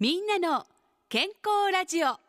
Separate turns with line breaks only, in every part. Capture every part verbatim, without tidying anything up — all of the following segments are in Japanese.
みんなの健康ラジオ。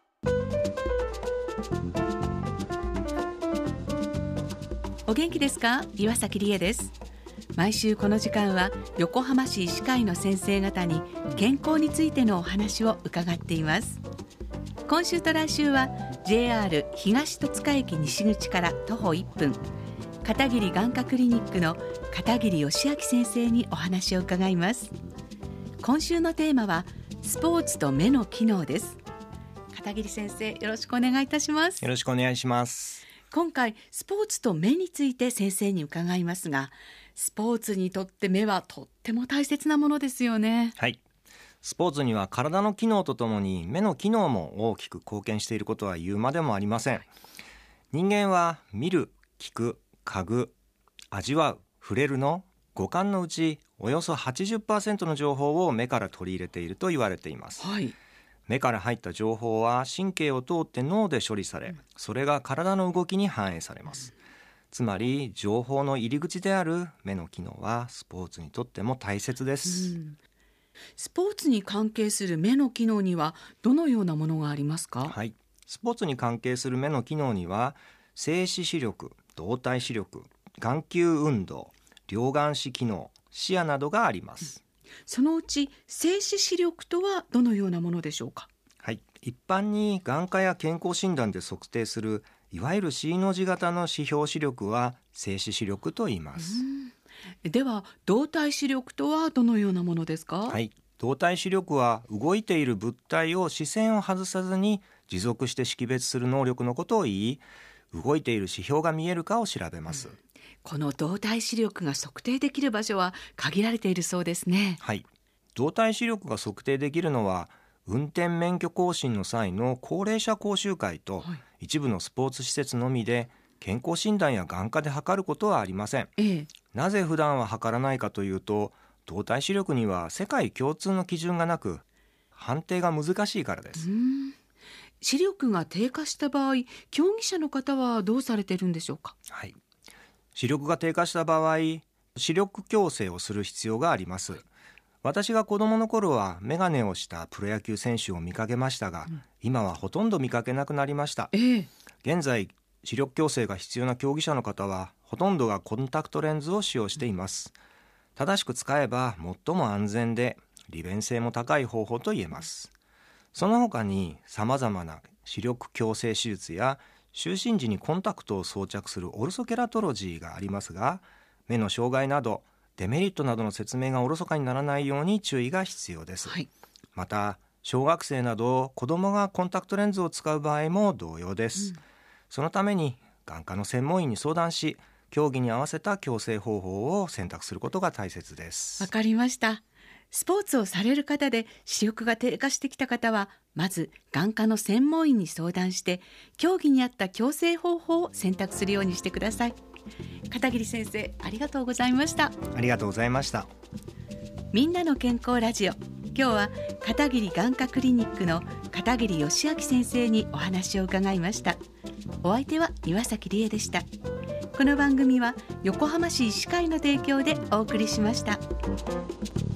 お元気ですか？岩崎理恵です。毎週この時間は横浜市医師会の先生方に健康についてのお話を伺っています。今週と来週は ジェイアール 東戸塚駅西口から徒歩いっぷん、片桐眼科クリニックの片桐義明先生にお話を伺います。今週のテーマはスポーツと目の機能です。片桐先生、よろしくお願いいたします。
よろしくお願いします。
今回スポーツと目について先生に伺いますが、スポーツにとって目はとっても大切なものですよね。
はい。スポーツには体の機能とともに目の機能も大きく貢献していることは言うまでもありません。人間は見る、聞く、嗅ぐ、味わう、触れるの五感のうちおよそ はちじゅっパーセント の情報を目から取り入れていると言われています。
はい、
目から入った情報は神経を通って脳で処理され、それが体の動きに反映されます。つまり情報の入り口である目の機能はスポーツにとっても大切です。
うん、スポーツに関係する目の機能にはどのようなものがありますか？
はい。スポーツに関係する目の機能には静止視力、動体視力、眼球運動、両眼視機能、視野などがあります。
そのうち静止視力とはどのようなものでしょうか？
はい。一般に眼科や健康診断で測定するいわゆる C の字型の指標視力は静止視力と言います。
では動体視力とはどのようなものですか？
はい。動体視力は動いている物体を視線を外さずに持続して識別する能力のことを言い、動いている指標が見えるかを調べます。うん、
この動体視力が測定できる場所は限られているそうですね。
はい。動体視力が測定できるのは運転免許更新の際の高齢者講習会と一部のスポーツ施設のみで、健康診断や眼科で測ることはありません。
ええ、
なぜ普段は測らないかというと、動体視力には世界共通の基準がなく判定が難しいからです。
うーん、視力が低下した場合、競技者の方はどうされているんでしょうか？
はい。視力が低下した場合、視力矯正をする必要があります。私が子供の頃はメガネをしたプロ野球選手を見かけましたが、うん、今はほとんど見かけなくなりました。
ええ、
現在、視力矯正が必要な競技者の方はほとんどがコンタクトレンズを使用しています。正しく使えば最も安全で利便性も高い方法と言えます。その他に様々な視力矯正手術や就寝時にコンタクトを装着するオルソケラトロジーがありますが、目の障害などデメリットなどの説明がおろそかにならないように注意が必要です。
はい、
また小学生など子供がコンタクトレンズを使う場合も同様です。うん、そのために眼科の専門医に相談し、競技に合わせた矯正方法を選択することが大切です。
わかりました。スポーツをされる方で視力が低下してきた方は、まず眼科の専門医に相談して競技に合った矯正方法を選択するようにしてください。片桐先生、ありがとうございました。
ありがとうございました。
みんなの健康ラジオ、今日は片桐眼科クリニックの片桐義明先生にお話を伺いました。お相手は岩崎理恵でした。この番組は横浜市医師会の提供でお送りしました。